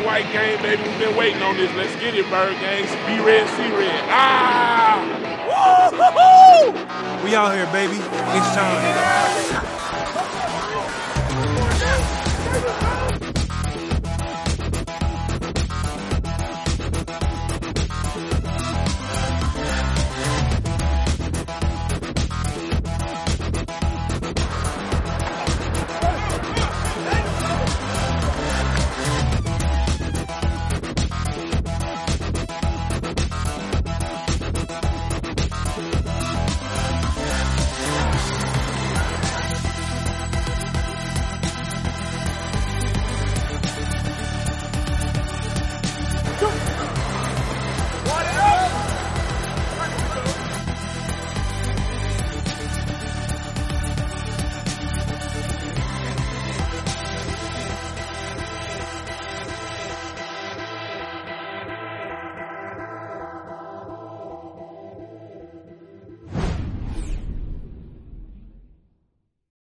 white gang, baby. We've been waiting on this. Let's get it, Bird Gang. Be red, see red. Ah! Woo-hoo-hoo! We out here, baby. It's time.